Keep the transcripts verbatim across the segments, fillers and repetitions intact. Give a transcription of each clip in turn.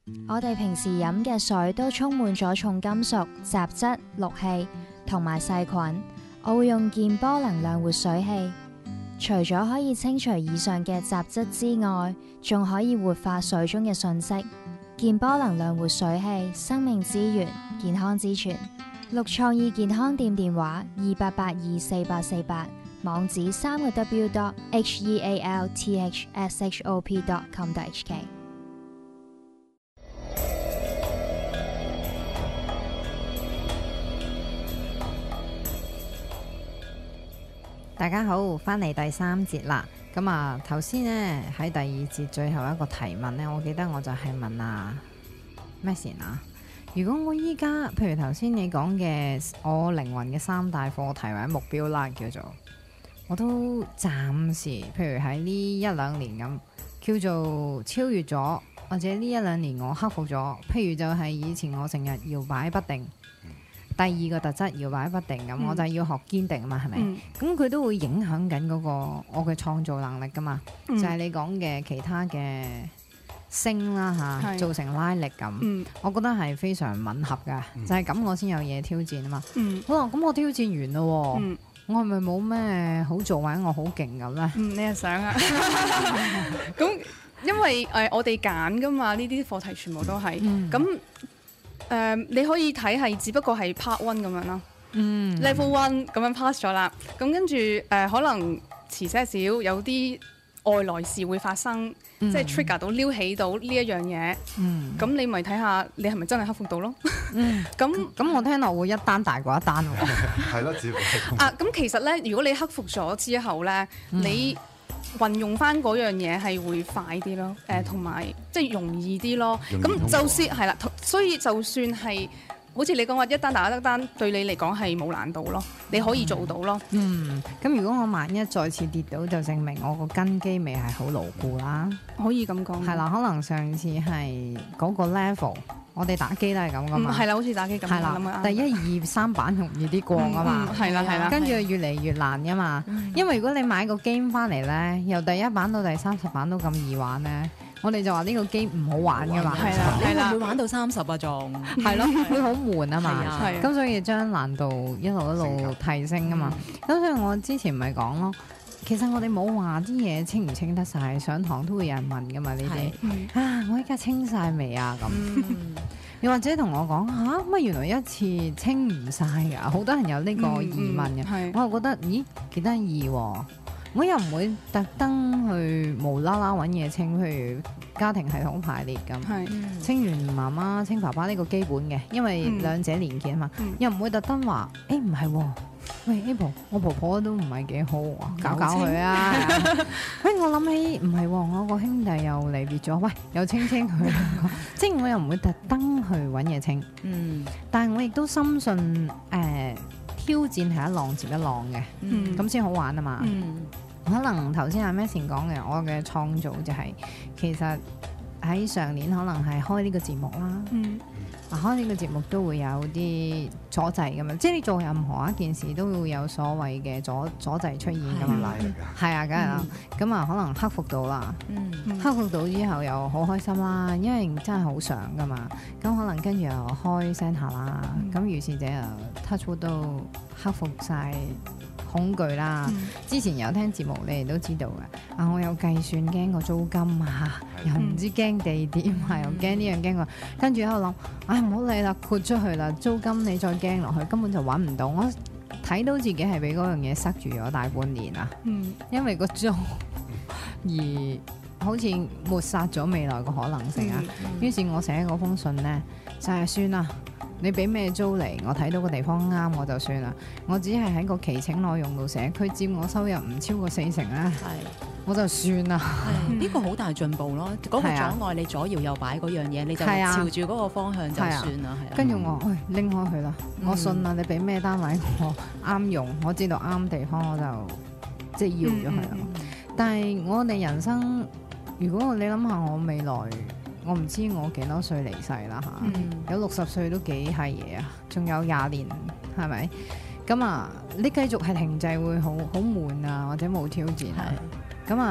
我哋平時飲嘅水都充滿咗重金屬、雜質、氯氣同埋細菌。我會用健波能量活水器，除咗可以清除以上嘅雜質之外，仲可以活化水中嘅訊息。健波能量活水器，生命之源，健康之泉。綠創意健康店電話二八八二四八四八，網址三個 w dot h e a l t h s h o p dot com dot h k。 大家好，翻嚟第三節啦。咁啊，頭先呢，喺第二節最後一個提問呢，我記得我就係問啊咩先啊？如果我依家，譬如頭先你講嘅我靈魂嘅三大課題或者目標啦，叫做我都暫時，譬如喺呢一兩年咁，叫做超越咗，或者呢一兩年我克服咗。譬如就係以前我成日搖擺不定。第二個特質搖擺不定咁，嗯、我就要學堅定啊嘛，係咪？咁佢、嗯、都會影響緊嗰個我嘅創造能力噶嘛，嗯、就係你講嘅其他嘅星啦嚇，造成拉力咁，嗯、我覺得係非常吻合噶，嗯、就係咁我先有嘢挑戰啊嘛。嗯、好啦，咁我挑戰完咯，嗯、我係咪冇咩好做或者我好勁咁咧？ 嗯，你係想啊？咁因為誒、呃、我哋揀噶嘛，呢啲課題全部都係咁。嗯誒、呃，你可以睇係只不過係 part one 咁樣咯、嗯、，level one 咁樣 pass 咗啦。咁跟住誒，可能遲些少有啲外來事會發生，嗯、即係 trigger 到撩起到呢一樣嘢。咁、嗯、你咪睇下你係咪真係克服到咯？咁咁、 嗯、我聽落會一單大過一單喎。 係咯，只啊，咁其實咧，如果你克服咗之後咧，嗯、你運用翻嗰樣嘢係會快啲咯，誒同埋即係容易啲咯。咁就算係啦，所以就算係好似你講話一單打一單，對你嚟講係冇難度咯，你可以做到咯。 嗯，咁如果我萬一再次跌倒，就證明我個根基未係好牢固啦。 可以咁講。係啦，可能上次係嗰個 level。我哋打機都係咁噶嘛， 係啦、嗯，好似打機咁。係啦，第一二三版容易啲過噶嘛， 係啦係啦， 跟住越嚟越難噶嘛。嗯、因為如果你買個 game 翻嚟咧，由第一版到第三十版都咁易玩咧，我哋就話呢個 game 唔好玩噶嘛。 係啦係啦， 會玩到三十啊仲係咯，會好悶啊嘛。 係咁所以將難度一路一路提升啊嘛。咁、嗯、所以我之前咪講咯。其實我哋冇話啲嘢清唔清得晒，上堂都會有人問噶嘛，你哋、嗯、啊，我依家清晒未啊咁？又、嗯、或者同我講吓，乜、啊、原來一次清唔晒噶，好多人有呢個疑問嘅。嗯嗯、我又覺得咦幾得意喎，我又唔會特登去無啦啦揾嘢清，譬如家庭系統排列咁，嗯、清完媽媽清爸爸呢個基本嘅，因為兩者連結啊嘛，嗯、又唔會特登話誒唔係喎。喂 Apple 我婆婆都唔係幾好喎，搞搞佢啊！喂，我諗起唔係喎，我個兄弟又離別咗，喂，又清清佢，即係我又唔會特登去揾嘢清，嗯，但係我亦都深信誒、呃、挑戰係一浪接一浪嘅，咁先、嗯、好玩啊嘛，嗯、可能頭先阿 Messi 講嘅，我嘅創造就係、是、其實喺上年可能係開呢個節目啦。嗯嗱，開呢個節目都會有啲阻滯㗎嘛，即係你做任何一件事都會有所謂嘅阻阻滯出現㗎嘛，係啊，梗係啦，咁啊、嗯、可能克服到啦，嗯、克服到之後又好開心啦，因為真係好想㗎嘛，咁可能跟住又開聲下啦，咁於、嗯、是者又 touch wood 都克服晒恐懼啦，嗯、之前有聽節目你哋都知道嘅，啊我有計算驚個租金啊，又唔知驚地點啊，又驚呢樣驚個，跟住喺度諗，唉唔好理啦，豁出去啦，租金你再驚落去根本就揾唔到，我睇到自己係俾嗰樣嘢塞住咗大半年啊，嗯、因為個租而好似抹殺咗未來個可能性啊，嗯嗯、於是我寫嗰封信呢，就係、是、算啦。你俾咩租嚟？我睇到個地方啱我就算啦。我只係喺個期請內容度寫，佢佔我收入唔超過四成咧，係我就算啦。 呢個好大進步咯。嗰個阻礙你左搖右擺嗰樣嘢，你就朝住嗰個方向就算啦。係啊。跟住我，喂拎開佢啦，我信啦。你俾咩單位我啱用，我知道啱地方我就即係要咗佢啦。但係我哋人生，如果你諗下我未來。我唔知我幾多歲離世啦嚇，嗯、有六十歲都幾係嘢啊，仲有廿年係咪？咁啊，你繼續係停滯會好好悶啊，或者冇挑戰啊。咁啊，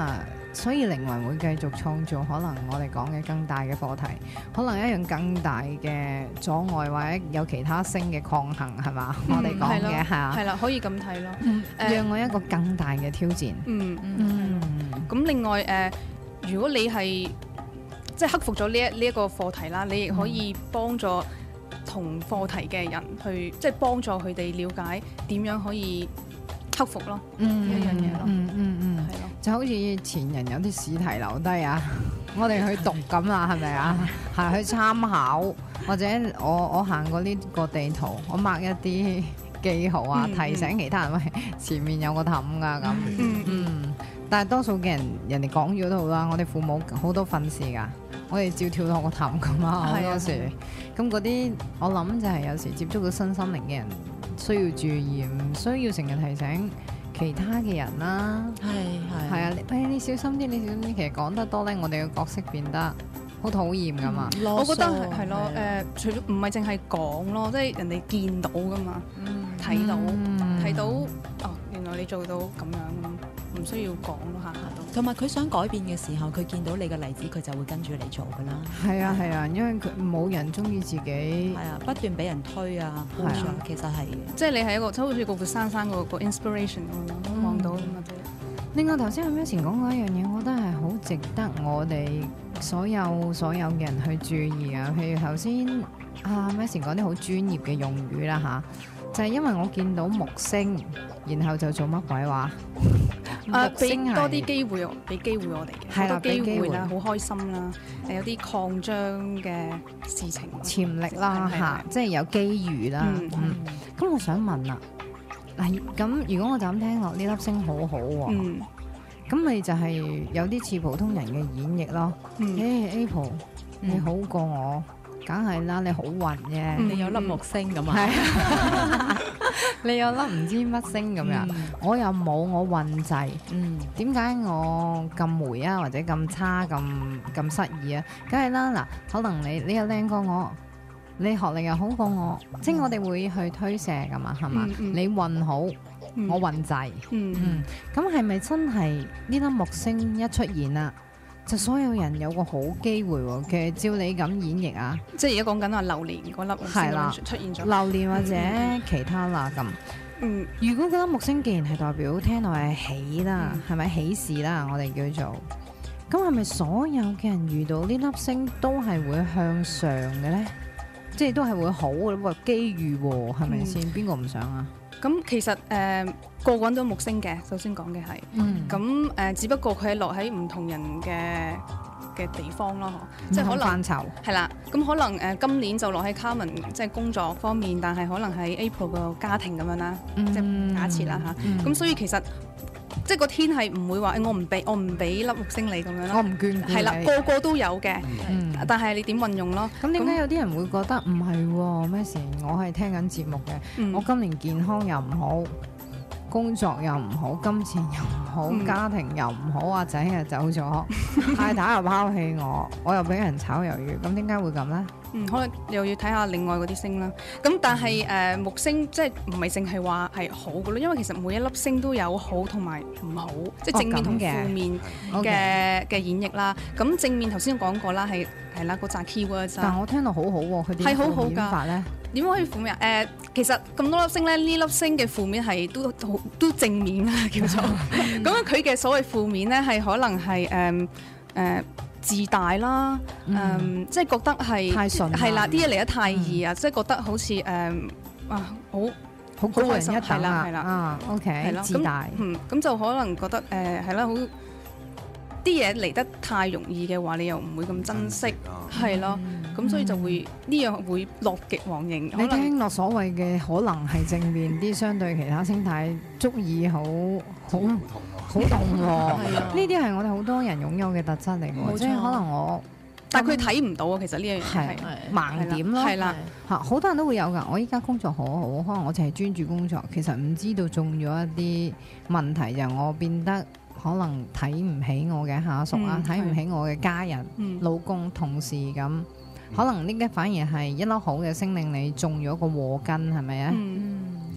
所以靈魂會繼續創造可能我哋講嘅更大嘅課題，可能一樣更大嘅阻礙，或者有其他星嘅抗衡，係嘛？嗯、我哋講嘅係啊， 係啦，可以咁睇咯。 嗯呃、讓我一個更大嘅挑戰。 嗯嗯。咁、嗯、另外誒、呃，如果你係即係克服咗呢一呢一個課題啦，你亦可以幫助同課題嘅人去，即係幫助佢哋了解點樣可以克服咯，呢一樣嘢咯。 嗯嗯嗯，係咯，就好似前人有啲試題留低啊，我哋去讀咁啊，係咪啊？係去參考，或者我我行過呢個地圖，我 mark 一啲記號啊，嗯、提醒其他人喂，前面有個氹㗎咁。嗯嗯。但係多數嘅人，人哋講咗都好啦。我哋父母好多訓示㗎，我哋照跳落個氹咁啊，好多時。咁嗰啲我諗就係有時接觸到身心靈嘅人需要注意，唔需要成日提醒其他嘅人啦。係係係啊，你誒你小心啲，你小心啲。其實講得多咧，我哋嘅角色變得好討厭㗎嘛。 嗯、我覺得係咯，誒，除咗唔係淨係講咯，即係人哋見到㗎嘛，睇、嗯、到睇、嗯、到哦，原來你做到咁樣。唔需要講咯，下下都。 同埋佢想改變嘅時候，佢見到你嘅例子，佢就會跟住你做噶啦。 係啊係啊，因為佢冇人中意自己。 係啊，不斷俾人推啊 push 啊，其實係。 即係你係一個，即係好似個活生生個個 inspiration 咁樣望到咁啊！ 另外頭先阿 Messi 講過一樣嘢，我覺得係好值得我哋所有所有嘅人去注意啊。譬如頭先阿 Messi 講啲好專業嘅用語啦吓，就係因為我見到木星，然後就做乜鬼話？ 誒，俾多啲機會，俾機會我哋嘅，好多機會啦，好開心啦，誒有啲擴張嘅事情， 潛力啦嚇，即係有機遇啦。嗯，咁我想問啦，嗱，咁如果我就咁聽落，呢粒星好好喎，咁你就係有啲似普通人嘅演繹咯。誒 April，你好過我，梗係啦，你好運嘅， 你有粒木星咁啊。 你有粒唔知乜星咁樣，嗯、我又冇，我運滯。嗯，點解我咁霉啊，或者咁差咁咁失意啊？梗係啦，嗱，可能你你又靚過我，你學歷又好過我，嗯、即係我哋會去推卸噶嘛，係嘛？嗯嗯、你運好，嗯、我運滯。嗯嗯，咁係咪真係呢粒木星一出現啦？就所有人有個好機會喎，其實照你咁演繹啊， 即係而家講緊話流年嗰粒木星出現咗， 流年或者其他啦咁。嗯，如果嗰粒木星既然係代表聽落係喜啦，係咪、嗯、喜事啦？我哋叫做，咁係咪所有嘅人遇到呢粒星都係會向上嘅咧？即係都係會好嘅喎，機遇喎，係咪先？邊個唔想啊？ 咁其實誒、呃、個個都木星嘅，首先講嘅係，咁誒、嗯呃、只不過佢係落喺唔同人嘅嘅地方咯，嗯、即係可能係啦，咁可能誒、呃、今年就落喺 Carmen 即係工作方面，但係可能喺 April 個家庭咁樣啦，嗯、即係假設啦嚇，咁、嗯嗯、所以其實即係個天係唔會話誒我唔俾我唔俾粒木星你咁樣咯， 我唔眷顧你， 係啦，個個都有嘅，嗯、但係你點運用咯？ 咁點解有啲人會覺得唔係喎？咩事？我係聽緊節目嘅，嗯、我今年健康又唔好，工作又唔好，金錢又唔好，嗯、家庭又唔好，阿仔又走咗，太太又拋棄我，我又俾人炒魷魚，咁點解會咁咧？ 嗯，可能又要睇下另外嗰啲星啦。咁但係誒、呃、木星即係唔係淨係話係好嘅咯？因為其實每一粒星都有好同埋唔好，即係正面同負面嘅嘅演繹啦。咁正面頭先講過啦，係係啦嗰紮 keywords。 但係我聽到好好喎，佢點負面法咧？ 點可以負面啊？誒、呃，其實咁多粒星咧，呢粒星嘅負面係都好都正面啊，叫做。咁佢嘅所謂負面咧，係可能係誒誒。呃呃自大啦，誒、嗯嗯，即係覺得係係啦，啲嘢嚟得太易啊，嗯、即係覺得好似誒、嗯、啊，好好高人一等係啦，係啦， 啊 OK，係啦，自大， 嗯，咁就可能覺得誒係啦，好啲嘢嚟得太容易嘅話，你又唔會咁珍惜，係咯、嗯，咁、嗯、所以就會呢樣會樂極忘形。 你聽落所謂嘅可能係正面啲，相對其他星體足以好好。好動喎，呢啲係我哋好多人擁有嘅特質嚟嘅，即係可能我， 但係佢睇唔到啊。其實呢樣嘢係盲點咯，係啦嚇，好多人都會有㗎。我依家工作好好，可能我淨係專注工作，其實唔知道中咗一啲問題，就我變得可能睇唔起我嘅下屬啊，睇唔起我嘅家人、老公、同事咁，可能呢啲反而係一粒好嘅星令你中咗個禍根，係咪啊？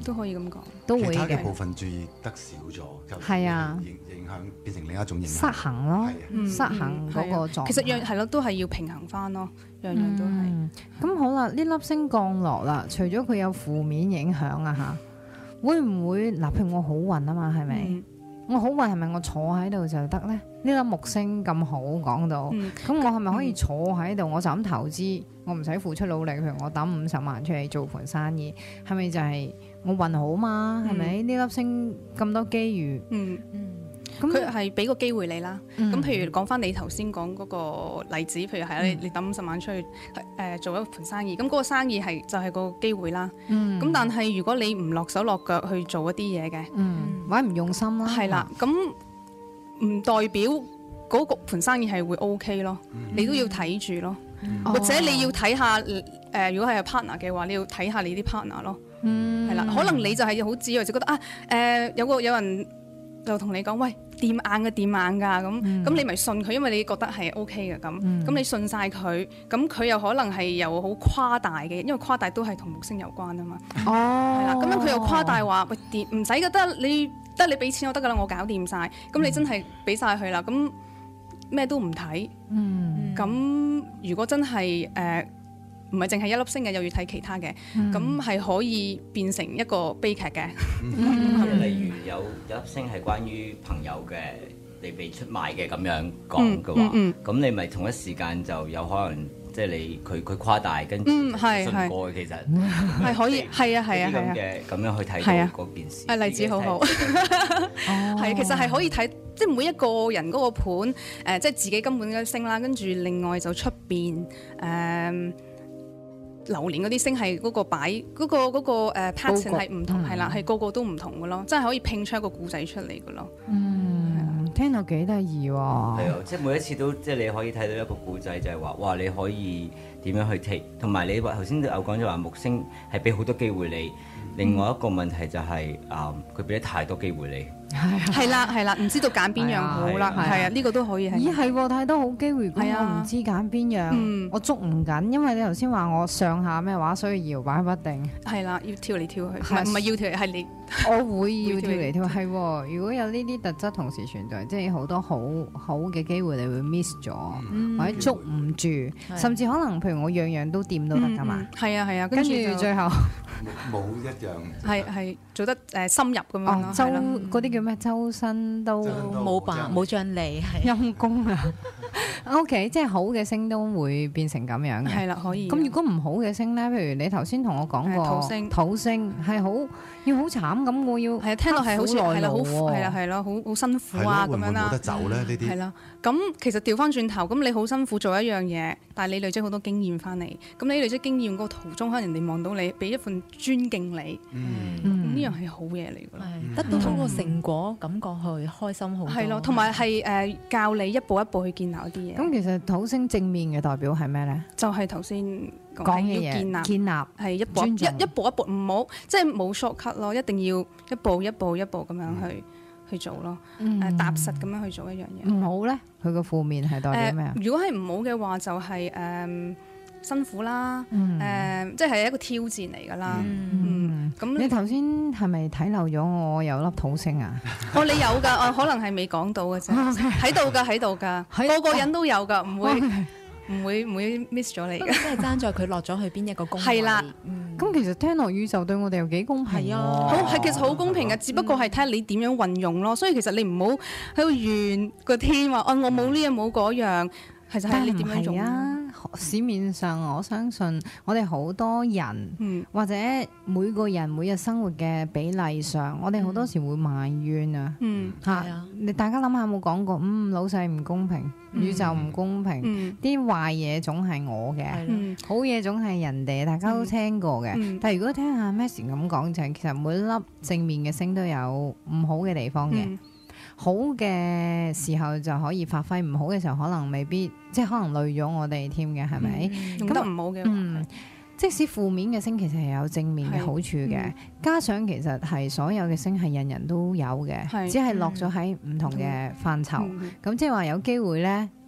都可以咁講， 都會嘅。 其他嘅部分注意得少咗，就係啊， 影影響變成另一種影響。 失衡咯， 嗯、 失衡嗰個狀態。 其實樣係咯，都係要平衡翻咯，樣樣都係。 咁、嗯、好啦，呢粒星降落啦，除咗佢有負面影響啊嚇，會唔會嗱？譬如我好運啊嘛，係咪？嗯、我好運係咪我坐喺度就得咧？呢粒木星咁好講到，咁、嗯、我係咪可以坐喺度？我就咁投資，我唔使付出努力。譬如我抌五十萬出嚟做盤生意，係咪就係我運好嘛？係咪呢粒星咁多機遇？嗯嗯，咁佢係俾個機會你啦。咁、嗯、譬如講翻你頭先講嗰個例子，譬如係、嗯、你你抌五十萬出去誒、呃、做一盤生意，咁嗰個生意係就係、是、個機會啦。咁、嗯、但係如果你唔落手落腳去做一啲嘢嘅， 嗯，或者唔用心啦， 係啦，咁。唔代表嗰個盤生意係會 OK 咯，嗯、你都要睇住咯，嗯、或者你要睇下誒、呃，如果係有 partner 嘅話，你要睇下你啲 partner 咯，係啦、嗯，可能你就係好自由，就覺得啊誒、呃、有個有人就同你講，喂，掂硬嘅掂硬㗎，咁咁、嗯、你咪信佢，因為你覺得係 OK 嘅咁，咁、嗯、你信晒佢，咁佢又可能係又好誇大嘅，因為誇大都係同木星有關啊嘛，係啦、哦，咁樣佢又誇大話，喂，掂唔使覺得你。得你俾錢我得噶啦，我搞掂晒。咁、嗯、你真係俾晒佢啦，咁咩都唔睇。嗯，咁如果真係誒唔係淨係一粒星嘅，又要睇其他嘅，咁係、嗯、可以變成一個悲劇嘅。 嗯、例如有一粒星係關於朋友嘅，你被出賣嘅咁樣講嘅話，咁、嗯嗯嗯、你咪同一時間就有可能。即係你佢佢誇大，跟住信過嘅，其實係可以係啊係啊係啊嘅咁樣去睇到嗰件事。 係例子好好，係其實係可以睇，即係每一個人嗰個盤誒，即係自己根本嘅星啦，跟住另外就出邊誒流年嗰啲星係嗰個擺嗰個嗰個誒 pattern 係唔同，係啦，係個個都唔同嘅咯，真係可以拼出一個故仔出嚟嘅咯。 嗯，聽到幾得意喎。 係啊，即係每一次都即係你可以睇到一個故仔，就係話哇，你可以點樣去 take，同埋你話頭先有講咗話木星係俾好多機會你，另外一個問題就係啊，佢俾得太多機會你。 係啦係啦，唔知道揀邊樣好啦，係啊，呢個都可以係。 咦係喎，太多好機會，我唔知揀邊樣，我捉唔緊，因為你頭先話我上下咩話，所以搖擺不定。係啦，要跳嚟跳去，唔係唔係要跳嚟，係你。 我會要跳嚟跳去，係喎。如果有呢啲特質同時存在，即係好多好好嘅機會，你會 miss 咗，或者捉唔住，甚至可能譬如我樣樣都掂都得㗎嘛。 係啊係啊， 跟住最後冇一樣係係做得誒深入咁樣咯。 周嗰啲叫咩？周身都冇辦冇將利，係陰功啊。OK， 即係好嘅星都會變成咁樣嘅。 係啦，可以。 咁如果唔好嘅星咧，譬如你頭先同我講過土星， 土星係好要好慘咁，我要係啊，聽落係好似係啦，好係啦係咯，好好辛苦啊咁樣啦。 冇得走咧呢啲。係啦，咁其實調翻轉頭，咁你好辛苦做一樣嘢，但係你累積好多經驗翻嚟，咁你累積經驗嗰個途中，可能人哋望到你，俾一份尊敬你，呢樣係好嘢嚟㗎啦。 得到嗰個成果，感覺去開心好多。 係咯，同埋係誒教你一步一步去建立一啲嘢。 咁其實土星正面嘅代表係咩咧？ 就係頭先講嘅嘢， 建立建立係一步一一步一步，唔好即係冇 shortcut 咯，一定要一步一步一步咁樣去去做咯，誒踏實咁樣去做一樣嘢。 唔好咧，佢個負面係代表咩啊？ 如果係唔好嘅話，就係誒辛苦啦，誒即係一個挑戰嚟㗎啦。咁你頭先係咪睇漏咗我有粒土星啊？ 哦，你有㗎，我可能係未講到嘅啫，喺度㗎，喺度㗎，個個人都有㗎，唔會唔會唔會 miss 咗你嘅。 即係爭在佢落咗去邊一個宮位。 係啦， 咁其實聽落宇宙對我哋又幾公平啊！ 好係其實好公平嘅，只不過係睇下你點樣運用咯。所以其實你唔好喺度怨個天話，哦我冇呢樣冇嗰樣，其實係你點樣用啊？ 市面上我相信我哋好多人，嗯、或者每個人每日生活嘅比例上，我哋好多時會埋怨啊。嗯，嚇你大家諗下有冇講過？嗯，老細唔公平，嗯、宇宙唔公平，啲、嗯、壞嘢總係我嘅，嗯、好嘢總係人哋。大家都聽過嘅。嗯、但係如果聽下 Messi 咁講，就係其實每粒正面嘅星都有唔好嘅地方嘅。嗯好嘅時候就可以發揮，唔好嘅時候可能未必，即係可能累咗我哋添嘅，係咪？ 用得唔好嘅，嗯， 即使負面嘅星其實係有正面嘅好處嘅，嗯、加上其實係所有嘅星係人人都有嘅，是只係落咗喺唔同嘅範疇。咁、嗯嗯、即係話有機會咧，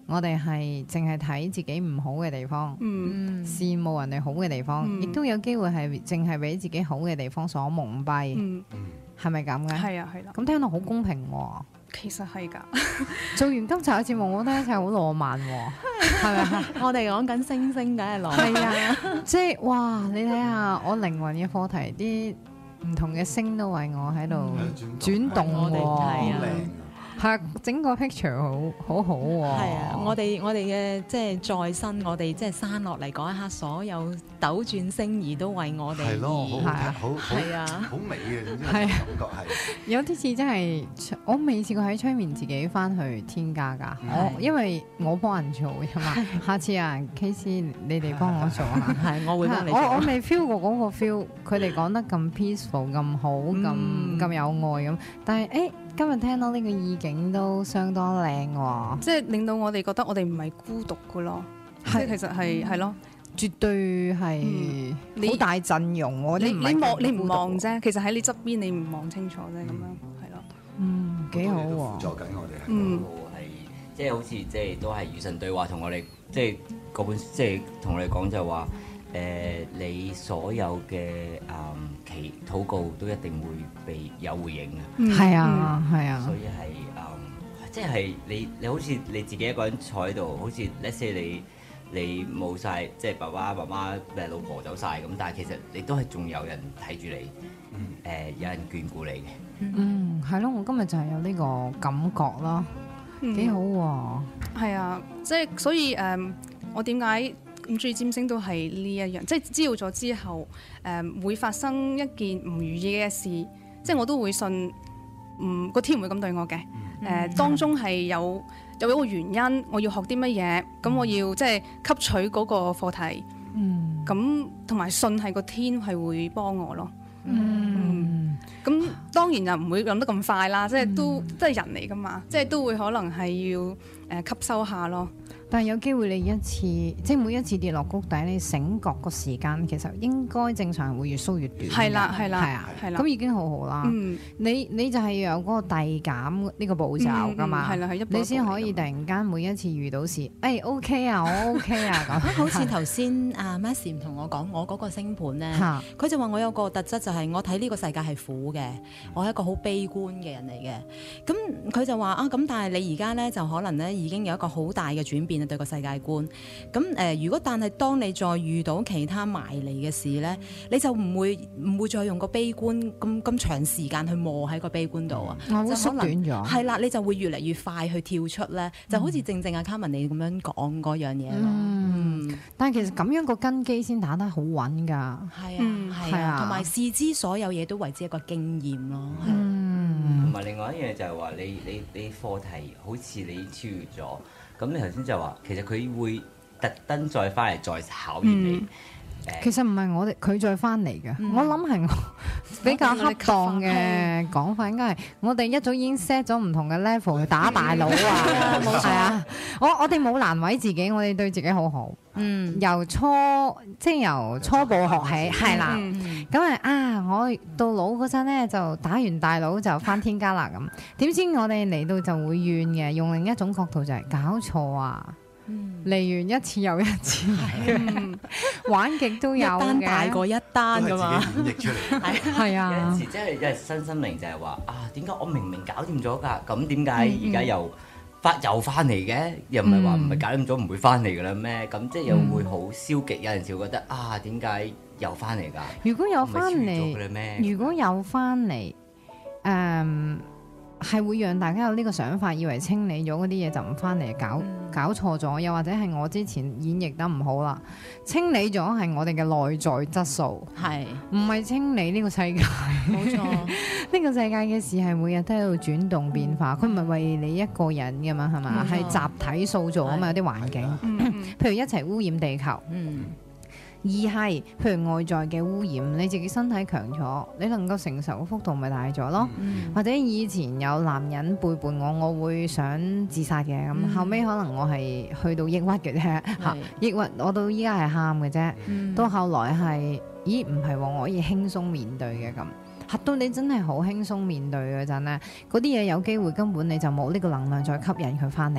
我哋係淨係睇自己唔好嘅地方， 嗯， 羨慕人哋好嘅地方，亦、 嗯、 都有機會係淨係俾自己好嘅地方所蒙蔽， 嗯， 係咪咁嘅？ 係啊，係啦。 咁聽到好公平喎、哦。 其實係㗎， 做完今集嘅節目，我覺得一切好浪漫喎，係咪啊？ 我哋講緊星星，梗係浪漫。 係啊，即係哇！你睇下我靈魂嘅課題，啲唔同嘅星都為我喺度轉動喎， 係啊。 係整個 picture 好好好喎。 係啊，我哋我哋嘅即係再生，我哋即係生落嚟嗰一刻，所有斗轉星移都為我哋而係咯，好好好係啊， 好美嘅，總之感覺係。 有啲似真係，我未試過喺催眠自己翻去添加㗎。我因為我幫人做㗎嘛，下次啊 K C 你哋幫我做下， 係我會幫你做。 我我未 feel 過嗰個 feel，佢哋講得咁 peaceful 咁好，咁咁有愛咁，但係誒。今日聽到呢個意境都相當靚喎， 即係令到我哋覺得我哋唔係孤獨嘅咯，即係其實係係咯， 絕對係好大陣容喎。 你你望你唔望啫， 其實喺你側邊你唔望清楚啫，咁樣係咯。 嗯，幾好喎。 輔助緊我哋係。 嗯， 係即係好似即係都係與神對話，同我哋即係嗰本即係同我哋講就話。誒、呃，你所有嘅誒祈禱告都一定會被有回應嘅。 係、嗯、啊，係、嗯、啊。 所以係誒、嗯，即係你你好似你自己一個人坐喺度，好似 let's say 你你冇晒，即係爸爸媽媽誒老婆走晒咁，但係其實你都係仲有人睇住你，誒、嗯呃、有人眷顧你嘅。 嗯，係咯，我今日就係有呢個感覺咯，幾、嗯、好喎、啊。係啊，即係所以誒、嗯，我點解？咁中意占星都係呢一樣，即係知道咗之後，誒、呃、會發生一件唔如意嘅事，即係我都會信，嗯個天唔會咁對我嘅，誒、呃嗯、當中係有有一個原因，我要學啲乜嘢，咁、嗯、我要即係吸取嗰個課題，嗯，咁同埋信係個天係會幫我咯，嗯，咁、嗯、當然又唔會諗得咁快啦，即係都即係人嚟噶嘛，即係都會可能係要誒、呃、吸收下咯。 但係有機會你一次，即係每一次跌落谷底，你醒覺個時間其實應該正常會越縮越短。 係啦，係啦， 係啊， 係啦， 咁已經好好啦。嗯，你你就係要有嗰個遞減呢個步驟㗎嘛。係啦，係一步一步你先可以突然間每一次遇到事，誒 OK 啊，我 OK 啊咁。 好似頭先阿 Maxim 同我講，我嗰個星盤咧，佢就話我有個特質就係我睇呢個世界係苦嘅，我係一個好悲觀嘅人嚟嘅。咁佢就話啊，咁但係你而家咧就可能咧已經有一個好大嘅轉變。對個世界觀，咁誒、呃，如果但係當你再遇到其他埋嚟嘅事咧，你就唔會唔會再用個悲觀咁咁長時間去磨喺個悲觀度啊， 嗯、就縮短咗。係啦，你就會越嚟越快去跳出咧，就好似正正阿 Carmen 你咁樣講嗰樣嘢咯。嗯， 嗯但係其實咁樣個根基先打得好穩㗎。係啊， 係啊，同埋視之所有嘢都為之一個經驗咯。嗯， 同埋另外一樣就係話你你你課題好似你超越咗。咁你頭先就話，其實佢會特登再翻嚟再考驗你。嗯呃、其實唔係我哋佢再翻嚟嘅，嗯、我諗係比較恰當嘅講法，應該係我哋一早已經 set 咗唔同嘅 level 去打大佬啊，冇錯啊！我我哋冇難為自己，我哋對自己好好。嗯，由初即係由初步學起，係啦。咁啊啊，我到老嗰陣咧就打完大佬就翻天家啦咁。點知我哋嚟到就會怨嘅，用另一種角度就係搞錯啊！嚟完一次又一次，玩極都有嘅，一單大過一單噶嘛， 自己演繹出嚟。 係啊， 有陣時真係真係身心靈就係話啊，點解我明明搞掂咗㗎，咁點解而家又翻又翻嚟嘅？又唔係話唔係搞掂咗唔會翻嚟㗎啦咩？咁即係又會好消極，有陣時會覺得啊，點解又翻嚟㗎？ 如果有翻嚟，如果有翻嚟，誒。係會讓大家有呢個想法，以為清理咗嗰啲嘢就唔翻嚟，搞搞錯咗，又或者係我之前演繹得唔好啦。清理咗係我哋嘅內在質素，係唔係清理呢個世界？冇錯，呢個世界嘅事係每日都喺度轉動變化，佢唔係為你一個人㗎嘛，係嘛？係集體塑造啊嘛，有啲環境，譬如一齊污染地球。嗯二係，譬如外在嘅污染，你自己身體強咗，你能夠承受嘅幅度咪大咗咯？嗯、或者以前有男人背叛我，我會想自殺嘅，咁、嗯、後尾可能我係去到抑鬱嘅啫，嚇抑鬱我到依家係喊嘅啫，嗯、到後來係，咦唔係喎，我可以輕鬆面對嘅咁，嚇到你真係好輕鬆面對嗰陣咧，嗰啲嘢有機會根本你就冇呢個能量再吸引佢翻嚟。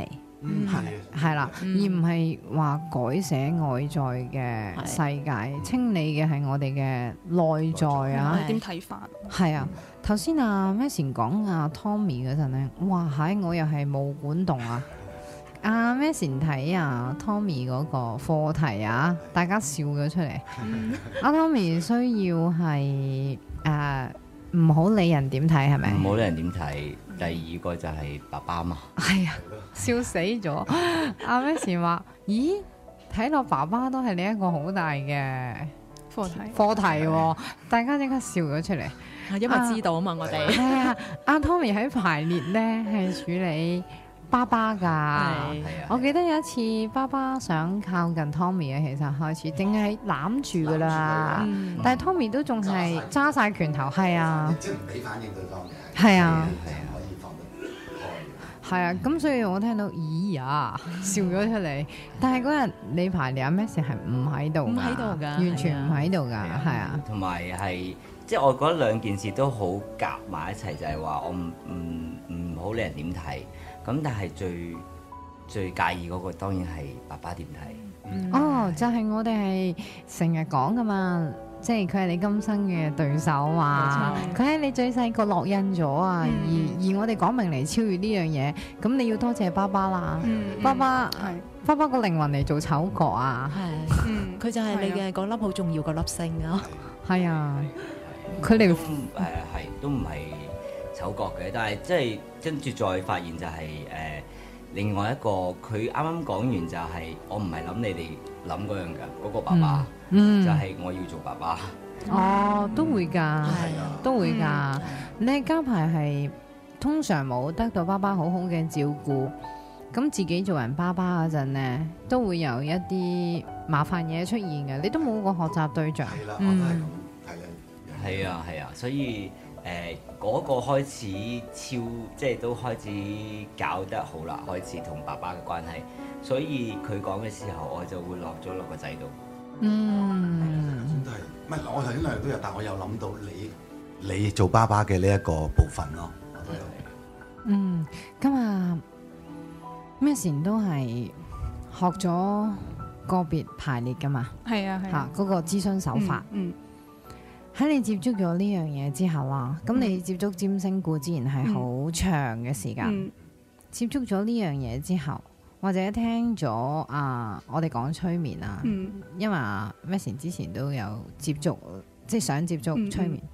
嗯係係啦，而唔係話改寫外在嘅世界，清理嘅係我哋嘅內在啊。 點睇法？ 係啊，頭先阿 Messi 講阿 Tommy 嗰陣咧，哇喺我又係冇管動啊！阿 Messi 睇啊 Tommy 嗰個課題啊，大家笑咗出嚟。阿 Tommy 需要係誒唔好理人點睇係咪？ 唔好理人點睇。第二個就係爸爸嘛。 係啊，笑死咗。阿 Messi 話：咦，睇落爸爸都係你一個好大嘅課題課題喎，大家即刻笑咗出嚟。 因為知道啊嘛，我哋係啊，阿 Tommy 喺排列咧係處理爸爸㗎。我記得有一次爸爸想靠近 Tommy 嘅，其實開始淨係攬住㗎啦，但係 Tommy 都仲係揸晒拳頭，係啊， 即係唔俾反應對方嘅， 係啊， 係可以放得開。 係啊，咁所以我聽到咦呀笑咗出嚟，但係嗰日你排列阿 Messi 係唔喺度， 唔喺度㗎， 完全唔喺度㗎，係啊， 同埋係即係我覺得兩件事都好夾埋一齊，就係話我唔唔唔好理人點睇，咁但係最最介意嗰個當然係爸爸點睇。 嗯、哦，就係、是、我哋係成日講㗎嘛。即係佢係你今生嘅對手啊！佢喺你最細個烙印咗啊！而而我哋講明嚟超越呢樣嘢，咁你要多謝爸爸啦！爸爸係爸爸個靈魂嚟做丑角啊！ 係，佢就係你嘅嗰粒好重要嗰粒星啊！ 係啊，佢哋誒係都唔係丑角嘅，但係即係跟住再發現就係誒另外一個，佢啱啱講完就係我唔係諗你哋諗嗰樣㗎，嗰個爸爸。嗯，就係我要做爸爸。 哦，都會㗎，都會㗎。你家排係通常冇得到爸爸好好嘅照顧，咁自己做人爸爸嗰陣呢，都會有一啲麻煩嘢出現嘅。你都冇個學習對象。 係啦，我都係咁，係啦。 係啊，係啊，所以誒嗰個開始超，即係都開始搞得好啦，開始同爸爸嘅關係。所以佢講嘅時候，我就會落咗落個仔度。 嗯， 真係，唔係我頭先兩樣都有，但我有諗到你你做爸爸嘅呢一個部分咯。我都有。 嗯，咁啊，咩時都係學咗個別排列噶嘛？ 係啊係啊，嗰、嗰個諮詢手法。嗯。喺、嗯、你接觸咗呢樣嘢之後啦，咁、嗯、你接觸占星固之然係好長嘅時間。嗯、接觸咗呢樣嘢之後。或者聽咗啊，我哋講催眠啊，嗯、因為啊 Messi 之前都有接觸，即係想接觸催眠。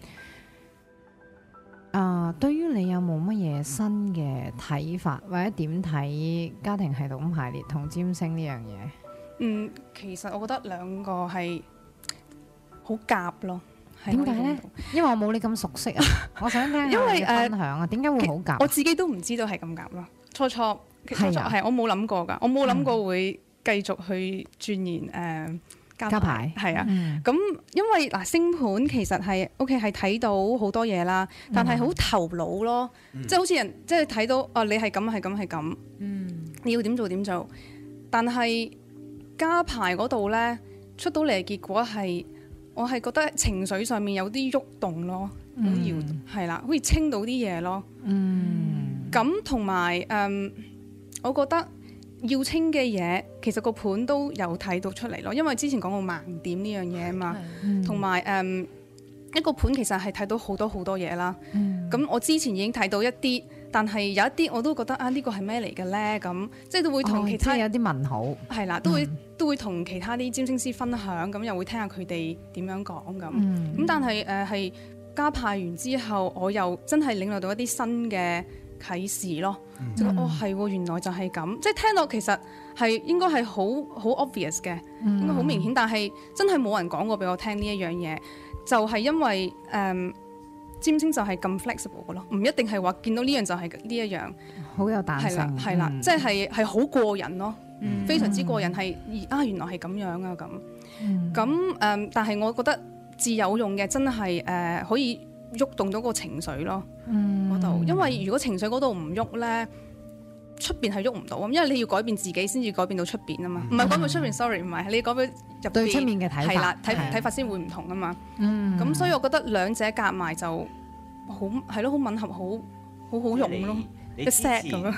嗯嗯、啊，對於你有冇乜嘢新嘅睇法，或者點睇家庭系統排列同占星呢樣嘢？ 嗯，其實我覺得兩個係好夾咯。 點解咧？因為我冇你咁熟悉啊，我想聽下你嘅分享啊。點解會好夾？ 我自己都唔知道係咁夾咯，初初。係啊，係我冇諗過㗎，我冇諗過會繼續去鑽研誒加牌，係啊，咁因為嗱星盤其實係 OK 係睇到好多嘢啦，但係好頭腦咯，即係好似人即係睇到啊你係咁係咁係咁，你要點做點做，但係加牌嗰度咧出到嚟嘅結果係我係覺得情緒上面有啲喐動咯，好搖係啦，好似清到啲嘢咯，咁同埋誒。我覺得要清嘅嘢，其實個盤都有睇到出嚟咯。因為之前講過盲點呢樣嘢啊嘛，同埋誒一個盤其實係睇到好多好多嘢啦。咁、嗯、我之前已經睇到一啲，但係有一啲我都覺得啊，呢、呢個係咩嚟嘅咧？咁即係都會同其他、哦、有啲問號係啦，都會、嗯、都會同其他啲占星師分享，咁又會聽下佢哋點樣講咁。咁、嗯、但係誒係加派完之後，我又真係領略到一啲新嘅啟示咯，即係、嗯、哦係喎，原來就係咁，即係聽到其實係應該係好好 obvious 嘅，應該好明顯，但係真係冇人講過俾我聽呢一樣嘢，就係、是、因為誒、嗯、占星就係咁 flexible 嘅咯，唔一定係話見到呢樣就係呢一樣，好有彈性，係啦，係啦，嗯、即係係好過癮咯，嗯、非常之過癮，係啊原來係咁樣啊咁，咁誒、嗯，但係我覺得自有用嘅真係誒、呃、可以喐動到個情緒咯，嗰度、嗯，因為如果情緒嗰度唔喐咧，出邊係喐唔到啊，因為你要改變自己先至改變到出邊啊嘛，唔係改變出邊 sorry 唔係，你改變入邊對出面嘅睇法，係啦，睇睇法先會唔同啊嘛，咁、嗯、所以我覺得兩者夾埋就好係咯，好吻合，好好好用咯，一 set 咁樣。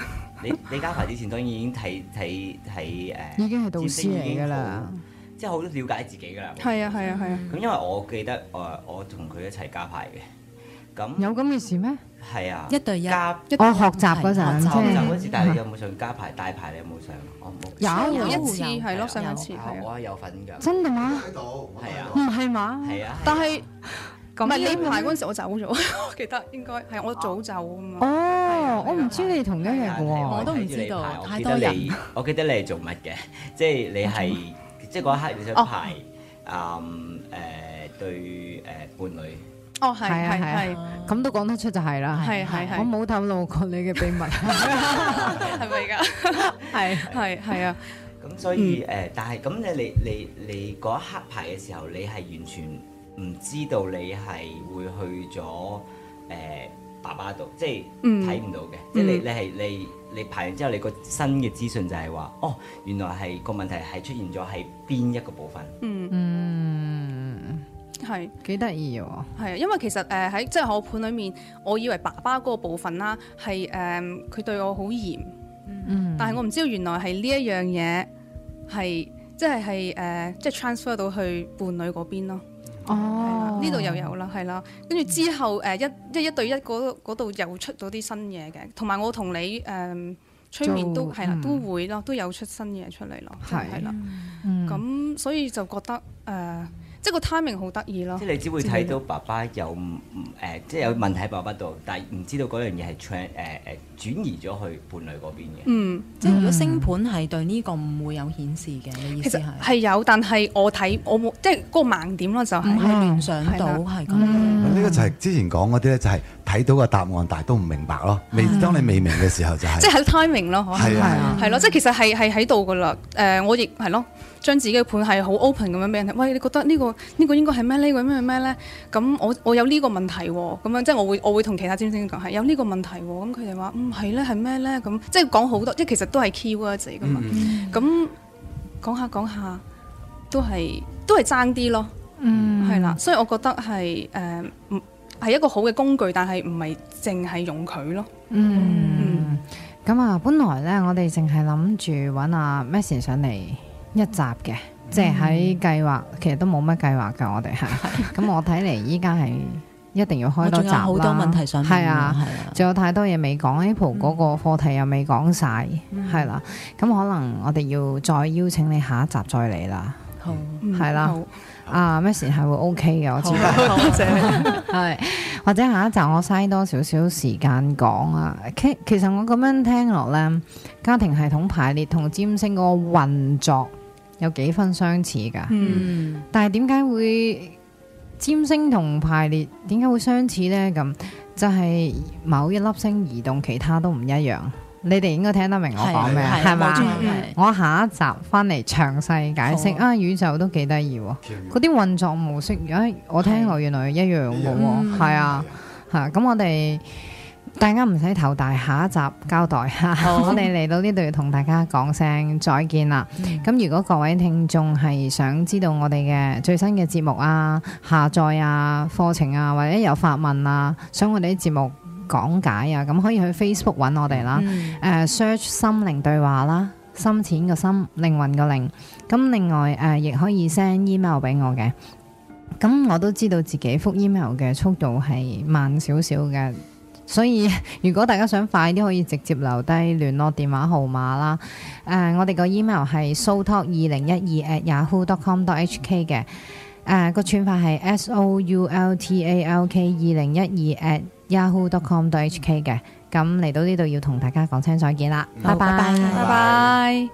你你加牌之前當然已經睇睇睇誒， 已經係導師嚟㗎啦， 即係好了解自己㗎啦。 係啊係啊係啊。 咁因為我記得誒，我同佢一齊加牌嘅，咁有咁嘅事咩？ 係啊， 一對一。 加我學習嗰陣， 學習嗰時，但係你有冇上加牌大牌？你有冇上？我冇。 有一次係咯，上一次係啊。 我係有份㗎。 真㗎嗎？ 喺度， 係啊。 唔係嘛？ 係啊。 但係唔係你咁排嗰陣時，我走咗，我記得應該係我早走啊嘛。 哦，我唔知你哋同一日嘅喎， 我都唔知道我太多人記得你，我記得你係做乜嘅？即係你係即係嗰一刻你想排誒誒對誒伴侶。 哦，係係係係， 咁都講得出就係啦。 係係係我冇透露過你嘅秘密， 係咪㗎？ 係係係啊。 咁所以誒，但係咁你你你你嗰一刻排嘅時候，你係完全唔知道你係會去咗誒爸爸度，即係睇唔到嘅。即係你你係你你排完之後，你個新嘅資訊就係話，哦，原來係個問題係出現咗喺邊一個部分。 嗯嗯， 係。 幾得意喎。 係啊，因為其實誒喺即係我盤裏面，我以為爸爸嗰個部分啦，係誒佢對我好嚴， 嗯， 但係我唔知道原來係呢一樣嘢係即係係誒即係 transfer 到去伴侶嗰邊咯。 哦， 呢度又有啦，係啦，跟住之後誒一即係一對一嗰度又出到啲新嘢嘅，同埋我同你誒催眠都係啦，都會咯，都有出新嘢出嚟咯，係啦，咁所以就覺得誒。即係個 timing 好得意咯， 即係你只會睇到爸爸有誒、呃，即係有問題喺爸爸度，但係唔知道嗰樣嘢係 trans 誒誒轉移咗去伴侶嗰邊嘅。 嗯， 即係如果星盤係對呢個唔會有顯示嘅，你意思係？ 係有，但係我睇我冇，即係嗰個盲點咯，就係係聯想到係咁。 呢個就係之前講嗰啲咧，就係睇到個答案，但係都唔明白咯。未當你未明嘅時候就係， 即係喺 timing 咯， 係啊， 係咯，即係其實係係喺度噶啦。誒，我亦係咯。將自己嘅盤係好 open 咁樣俾人睇，喂，你覺得呢個呢個應該係咩呢？呢個咩咩咧？咁我我有呢個問題喎，咁樣即係我會我會同其他占星講係有呢個問題喎，咁佢哋話嗯係咧係咩咧？咁即係講好多，即係其實都係 keywords 嚟噶嘛。咁講下講下都係都係爭啲咯，係啦，所以我覺得係誒唔係一個好嘅工具，但係唔係淨係用佢咯。 嗯，咁啊，本來咧我哋淨係諗住揾阿 Messi 上嚟一集嘅，即係喺計劃，其實都冇乜計劃㗎，我哋係。咁我睇嚟依家係一定要開多集啦。 好多問題想問， 係啊，仲有太多嘢未講 ，Apple 嗰個課題又未講晒，係啦。咁可能我哋要再邀請你下一集再嚟啦。 好， 係啦。啊 Messi 係會 OK 嘅，我知道。多謝。係，或者下一集我嘥多少少時間講啊。其其實我咁樣聽落咧，家庭系統排列同占星嗰個運作有幾分相似㗎。嗯。但係點解會占星同排列點解會相似咧？咁就係某一粒星移動，其他都唔一樣。你哋應該聽得明我講咩，係嘛？我下一集翻嚟詳細解釋啊！宇宙都幾得意喎，嗰啲運作模式，誒，我聽落原來一樣嘅喎，係啊，嚇！咁我哋大家唔使頭大，下一集交代嚇。我哋嚟到呢度要同大家講聲再見啦。咁如果各位聽眾係想知道我哋嘅最新嘅節目啊、下載啊、課程啊，或者有發問啊，想我哋啲節目講解啊，咁可以去 Facebook 揾我哋啦，誒、嗯呃、search 心靈對話啦，深淺個心，靈魂個靈。咁另外誒，亦、呃、可以 send email 俾我嘅。咁我都知道自己覆 email 嘅速度係慢少少嘅，所以如果大家想快啲，可以直接留低聯絡電話號碼啦。誒、呃，我哋個 email 係 soultalk 二零一二 at yahoo dot com dot h k 嘅。誒、呃，個串法係 s o u l t a l k 二零一二 at yahoo dot com dot h k 嘅。咁嚟到呢度要同大家講聲再見啦，拜拜， 拜拜。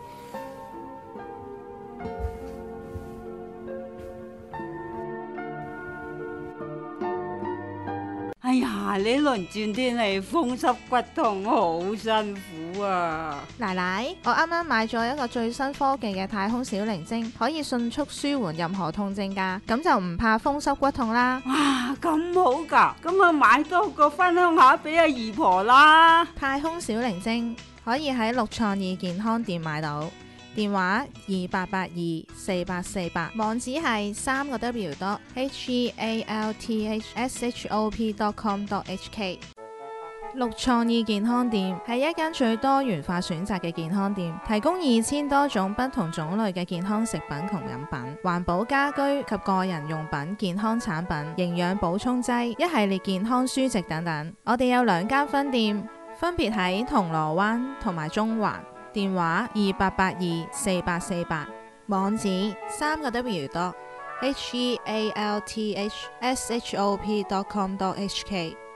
哎呀，呢輪轉天氣風濕骨痛，好辛苦啊！ 奶奶，我啱啱買咗一個最新科技嘅太空小靈精，可以迅速舒緩任何痛症噶，咁就唔怕風濕骨痛啦。 哇，咁好噶，咁啊買多個分享下俾阿姨婆啦。 太空小靈精可以喺六創意健康店買到，電話二八八二四八四八，網址係三個 W dot H E A L T H S H O P dot com dot H K。 綠創意健康店係一間最多元化選擇嘅健康店，提供二千多種不同種類嘅健康食品同飲品、環保家居及個人用品、健康產品、營養補充劑、一系列健康書籍等等。我哋有兩間分店，分別喺銅鑼灣同埋中環，電話二八八二四八四八，網址三個 W 多 H E A L T H S H O P dot com dot H K。